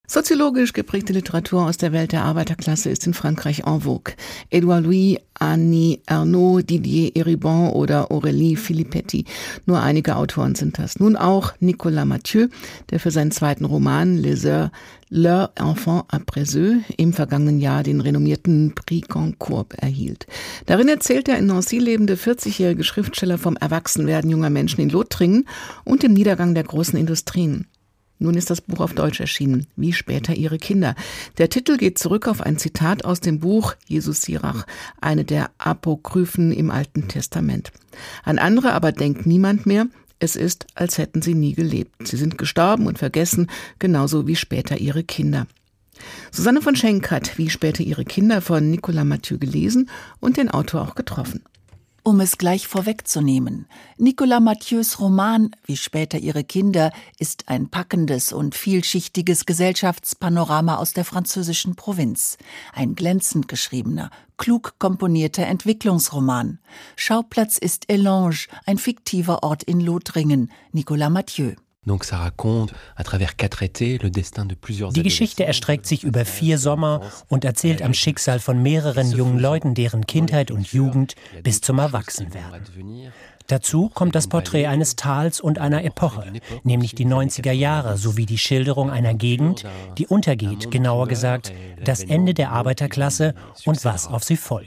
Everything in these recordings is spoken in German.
Soziologisch geprägte Literatur aus der Welt der Arbeiterklasse ist in Frankreich en vogue. Édouard Louis, Annie Ernaux, Didier Eribon oder Aurélie Filippetti. Nur einige Autoren sind das. Nun auch Nicolas Mathieu, der für seinen zweiten Roman Les Heures, Leur enfant après eux im vergangenen Jahr den renommierten Prix Goncourt erhielt. Darin erzählt der in Nancy lebende 40-jährige Schriftsteller vom Erwachsenwerden junger Menschen in Lothringen und dem Niedergang der großen Industrien. Nun ist das Buch auf Deutsch erschienen, wie später ihre Kinder. Der Titel geht zurück auf ein Zitat aus dem Buch Jesus Sirach, eine der Apokryphen im Alten Testament. An andere aber denkt niemand mehr, es ist, als hätten sie nie gelebt. Sie sind gestorben und vergessen, genauso wie später ihre Kinder. Susanne von Schenk hat wie später ihre Kinder von Nicolas Mathieu gelesen und den Autor auch getroffen. Um es gleich vorwegzunehmen, Nicolas Mathieux Roman Wie später ihre Kinder ist ein packendes und vielschichtiges Gesellschaftspanorama aus der französischen Provinz. Ein glänzend geschriebener, klug komponierter Entwicklungsroman. Schauplatz ist Élange, ein fiktiver Ort in Lothringen, Nicolas Mathieu. Die Geschichte erstreckt sich über 4 Sommer und erzählt am Schicksal von mehreren jungen Leuten, deren Kindheit und Jugend bis zum Erwachsenwerden. Dazu kommt das Porträt eines Tals und einer Epoche, nämlich die 90er Jahre, sowie die Schilderung einer Gegend, die untergeht, genauer gesagt, das Ende der Arbeiterklasse und was auf sie folgt.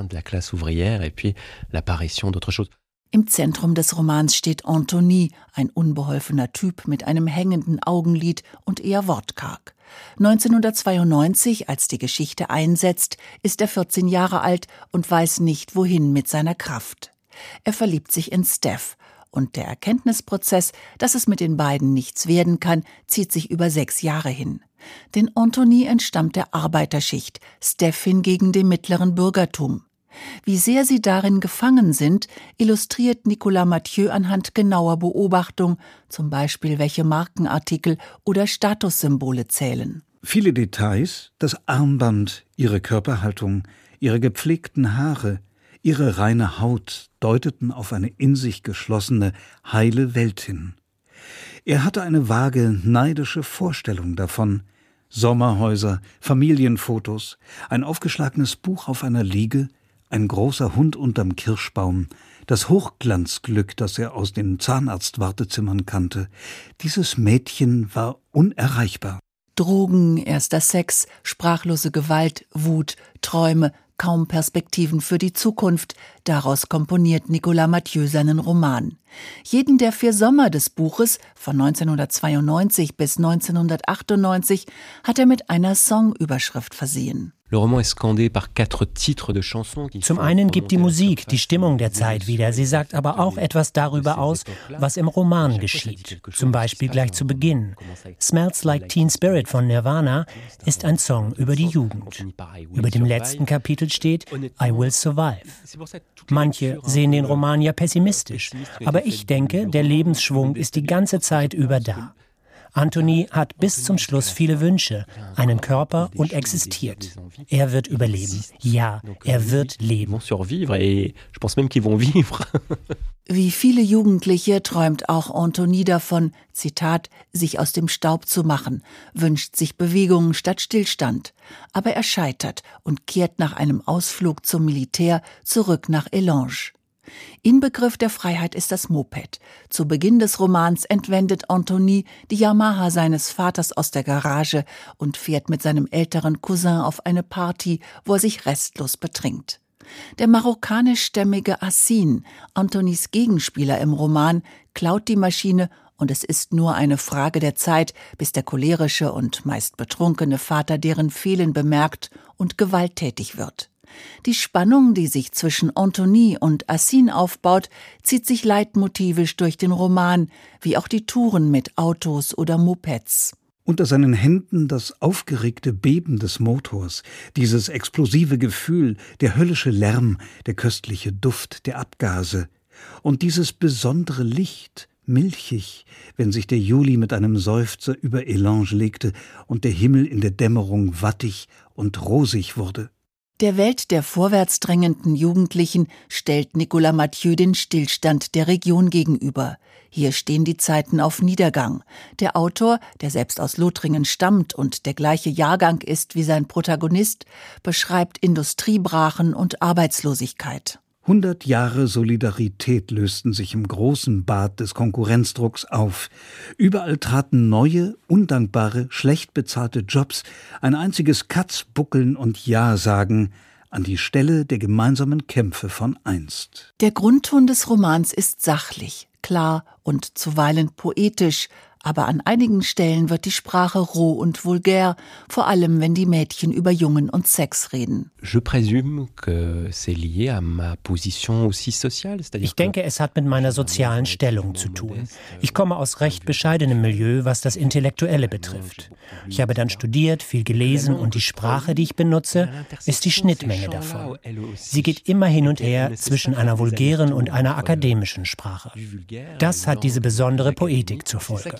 Im Zentrum des Romans steht Anthony, ein unbeholfener Typ mit einem hängenden Augenlid und eher wortkarg. 1992, als die Geschichte einsetzt, ist er 14 Jahre alt und weiß nicht, wohin mit seiner Kraft. Er verliebt sich in Steph und der Erkenntnisprozess, dass es mit den beiden nichts werden kann, zieht sich über 6 Jahre hin. Denn Anthony entstammt der Arbeiterschicht, Steph hingegen dem mittleren Bürgertum. Wie sehr sie darin gefangen sind, illustriert Nicolas Mathieu anhand genauer Beobachtung, zum Beispiel welche Markenartikel oder Statussymbole zählen. Viele Details, das Armband, ihre Körperhaltung, ihre gepflegten Haare, ihre reine Haut deuteten auf eine in sich geschlossene, heile Welt hin. Er hatte eine vage, neidische Vorstellung davon. Sommerhäuser, Familienfotos, ein aufgeschlagenes Buch auf einer Liege, ein großer Hund unterm Kirschbaum, das Hochglanzglück, das er aus den Zahnarztwartezimmern kannte. Dieses Mädchen war unerreichbar. Drogen, erster Sex, sprachlose Gewalt, Wut, Träume, kaum Perspektiven für die Zukunft. Daraus komponiert Nicolas Mathieu seinen Roman. Jeden der 4 Sommer des Buches, von 1992 bis 1998, hat er mit einer Songüberschrift versehen. Zum einen gibt die Musik die Stimmung der Zeit wieder, sie sagt aber auch etwas darüber aus, was im Roman geschieht. Zum Beispiel gleich zu Beginn. Smells Like Teen Spirit von Nirvana ist ein Song über die Jugend. Über dem letzten Kapitel steht I Will Survive. Manche sehen den Roman ja pessimistisch, aber ich denke, der Lebensschwung ist die ganze Zeit über da. Anthony hat bis zum Schluss viele Wünsche, einen Körper und existiert. Er wird überleben. Ja, er wird leben. Wie viele Jugendliche träumt auch Anthony davon, Zitat, sich aus dem Staub zu machen, wünscht sich Bewegung statt Stillstand. Aber er scheitert und kehrt nach einem Ausflug zum Militär zurück nach Élange. Inbegriff der Freiheit ist das Moped. Zu Beginn des Romans entwendet Anthony die Yamaha seines Vaters aus der Garage und fährt mit seinem älteren Cousin auf eine Party, wo er sich restlos betrinkt. Der marokkanischstämmige Asin, Anthonys Gegenspieler im Roman, klaut die Maschine und es ist nur eine Frage der Zeit, bis der cholerische und meist betrunkene Vater deren Fehlen bemerkt und gewalttätig wird. Die Spannung, die sich zwischen Anthony und Asin aufbaut, zieht sich leitmotivisch durch den Roman, wie auch die Touren mit Autos oder Mopeds. Unter seinen Händen das aufgeregte Beben des Motors, dieses explosive Gefühl, der höllische Lärm, der köstliche Duft der Abgase und dieses besondere Licht, milchig, wenn sich der Juli mit einem Seufzer über Élange legte und der Himmel in der Dämmerung wattig und rosig wurde. Der Welt der vorwärts drängenden Jugendlichen stellt Nicolas Mathieu den Stillstand der Region gegenüber. Hier stehen die Zeiten auf Niedergang. Der Autor, der selbst aus Lothringen stammt und der gleiche Jahrgang ist wie sein Protagonist, beschreibt Industriebrachen und Arbeitslosigkeit. 100 Jahre Solidarität lösten sich im großen Bad des Konkurrenzdrucks auf. Überall traten neue, undankbare, schlecht bezahlte Jobs, ein einziges Katzbuckeln und Ja-Sagen an die Stelle der gemeinsamen Kämpfe von einst. Der Grundton des Romans ist sachlich, klar und zuweilen poetisch, aber an einigen Stellen wird die Sprache roh und vulgär, vor allem wenn die Mädchen über Jungen und Sex reden. Ich denke, es hat mit meiner sozialen Stellung zu tun. Ich komme aus recht bescheidenem Milieu, was das Intellektuelle betrifft. Ich habe dann studiert, viel gelesen und die Sprache, die ich benutze, ist die Schnittmenge davon. Sie geht immer hin und her zwischen einer vulgären und einer akademischen Sprache. Das hat diese besondere Poetik zur Folge.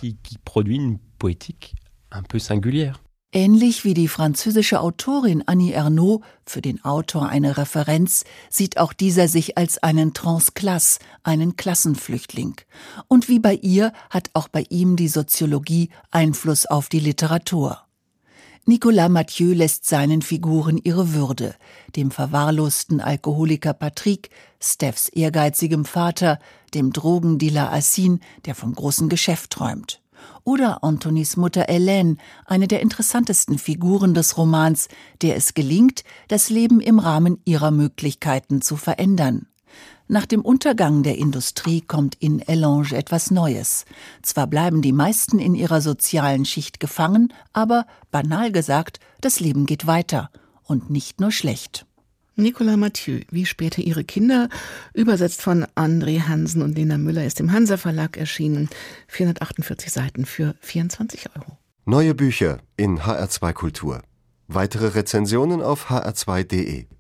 Ähnlich wie die französische Autorin Annie Ernaux, für den Autor eine Referenz, sieht auch dieser sich als einen Transclasse, einen Klassenflüchtling. Und wie bei ihr hat auch bei ihm die Soziologie Einfluss auf die Literatur. Nicolas Mathieu lässt seinen Figuren ihre Würde, dem verwahrlosten Alkoholiker Patrick, Stephs ehrgeizigem Vater, dem Drogendealer Assine, der vom großen Geschäft träumt. Oder Antonis Mutter Hélène, eine der interessantesten Figuren des Romans, der es gelingt, das Leben im Rahmen ihrer Möglichkeiten zu verändern. Nach dem Untergang der Industrie kommt in Ellange etwas Neues. Zwar bleiben die meisten in ihrer sozialen Schicht gefangen, aber, banal gesagt, das Leben geht weiter. Und nicht nur schlecht. Nicolas Mathieu, wie später ihre Kinder, übersetzt von André Hansen und Lena Müller, ist im Hansa Verlag erschienen. 448 Seiten für 24 €. Neue Bücher in HR2 Kultur. Weitere Rezensionen auf hr2.de.